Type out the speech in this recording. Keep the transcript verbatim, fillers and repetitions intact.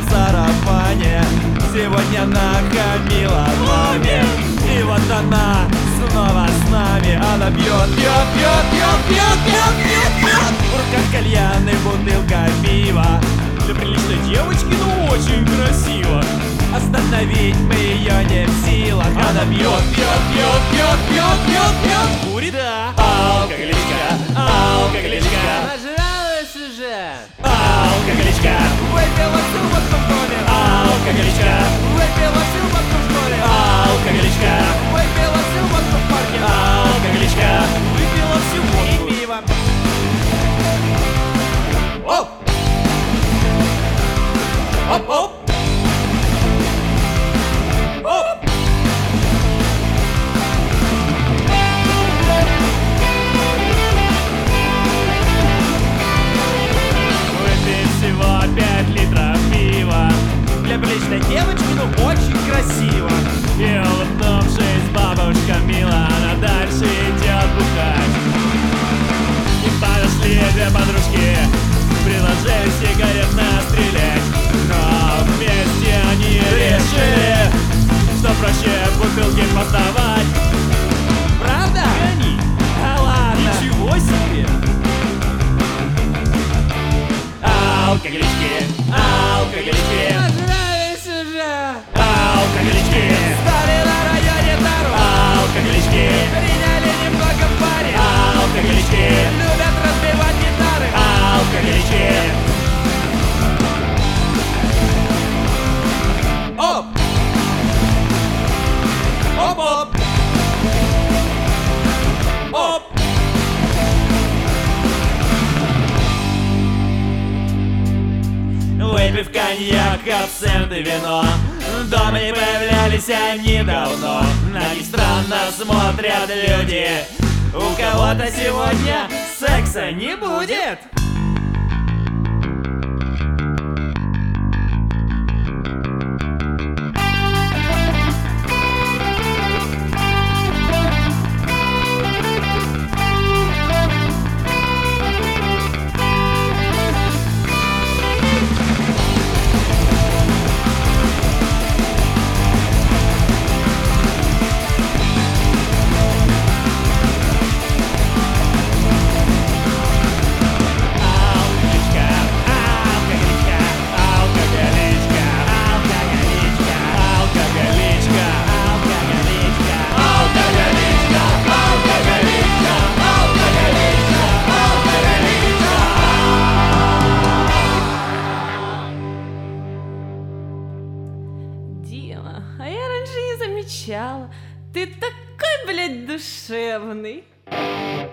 сарафане сегодня нахамила маме. И вот она снова с нами. Она пьет, пьет, пьет, пьет, пьет, пьет, пьет, пьет. В руках кальян и бутылка пива. Для приличной девочки, ну очень красиво. Остановить мы ее не в силах. Она пьет, пьет, пьет, пьет, пьет, пьет, пьет. Курит, да. Алкоголичка, алкоголичка. Пожалуйста уже. Алкоголичка. Выпила всю водку в доме. Алкоголичка. Выпила всю водку в школе. Алкоголичка. Выпила всю водку в парке. Алкоголичка. Выпила всю водку. И пиво. Оп! Оп, оп! Оп! Выпей всего пять литров пива. Для приличной девочки, ну очень красиво. И улыбнувшись, бабушка мила, она дальше идет бухать. И подошли две подружки, предложили сигарет настрелять. Но вместе они решили, что проще бутылки поставать. Правда? Они? Да ладно. Ничего себе. Алкоголички, алкоголички. Пожалуйста уже. Алкоголички. Стали на районе Тару. Алкоголички. Приняли немного в паре. Алкоголички. Любят разбивать гитары. Алкоголички. Оп! Оп-оп! Оп! Выпив коньяк, абсент и вино, дома не появлялись они давно. На них странно смотрят люди. У кого-то сегодня секса не будет. Дима, а я раньше не замечала. Ты такой, блядь, душевный.